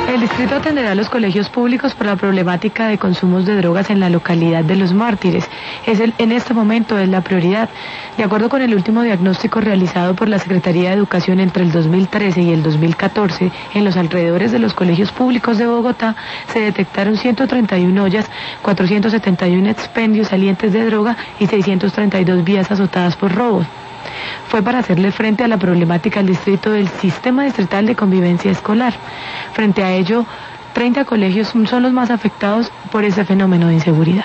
El distrito atenderá a los colegios públicos por la problemática de consumos de drogas en la localidad de Los Mártires. En este momento es la prioridad. De acuerdo con el último diagnóstico realizado por la Secretaría de Educación entre el 2013 y el 2014, en los alrededores de los colegios públicos de Bogotá se detectaron 131 ollas, 471 expendios salientes de droga y 632 vías azotadas por robos. Fue para hacerle frente a la problemática al distrito del Sistema Distrital de Convivencia Escolar. Frente a ello, 30 colegios son los más afectados por ese fenómeno de inseguridad.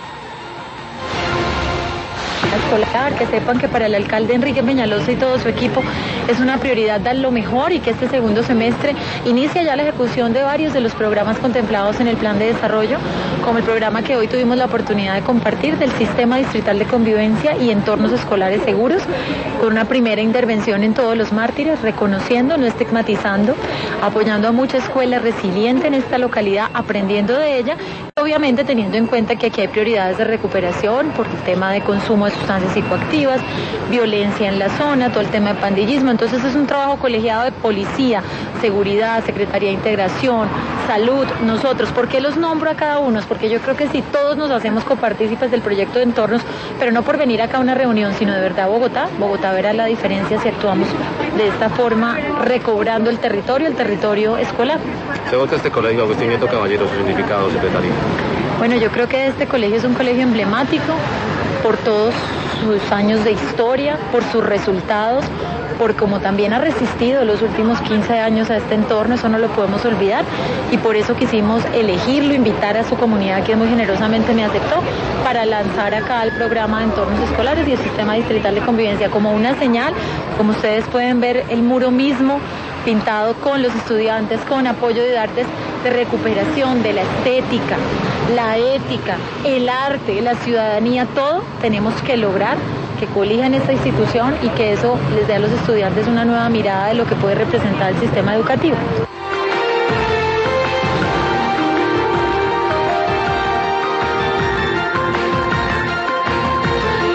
Escolar, que sepan que para el alcalde Enrique Peñalosa y todo su equipo es una prioridad dar lo mejor y que este segundo semestre inicia ya la ejecución de varios de los programas contemplados en el plan de desarrollo, como el programa que hoy tuvimos la oportunidad de compartir del Sistema Distrital de Convivencia y Entornos Escolares Seguros, con una primera intervención en todos los mártires, reconociendo, no estigmatizando, apoyando a mucha escuela resiliente en esta localidad, aprendiendo de ella, obviamente teniendo en cuenta que aquí hay prioridades de recuperación por el tema de consumo de sustancias psicoactivas, violencia en la zona, todo el tema de pandillismo. Entonces es un trabajo colegiado de policía, seguridad, Secretaría de Integración, salud, nosotros. ¿Por qué los nombro a cada uno? Porque yo creo que si todos nos hacemos copartícipes del proyecto de entornos, pero no por venir acá a una reunión, sino de verdad Bogotá verá la diferencia si actuamos de esta forma, recobrando el territorio escolar. Según este colegio, Agustín Nieto Caballero, su significado, secretario. Bueno, yo creo que este colegio es un colegio emblemático por todos sus años de historia, por sus resultados, por cómo también ha resistido los últimos 15 años a este entorno, eso no lo podemos olvidar, y por eso quisimos elegirlo, invitar a su comunidad que muy generosamente me aceptó para lanzar acá el programa de entornos escolares y el Sistema Distrital de Convivencia como una señal. Como ustedes pueden ver, el muro mismo pintado con los estudiantes, con apoyo de artes de recuperación, de la estética, la ética, el arte, la ciudadanía, todo tenemos que lograr que colijan esta institución y que eso les dé a los estudiantes una nueva mirada de lo que puede representar el sistema educativo.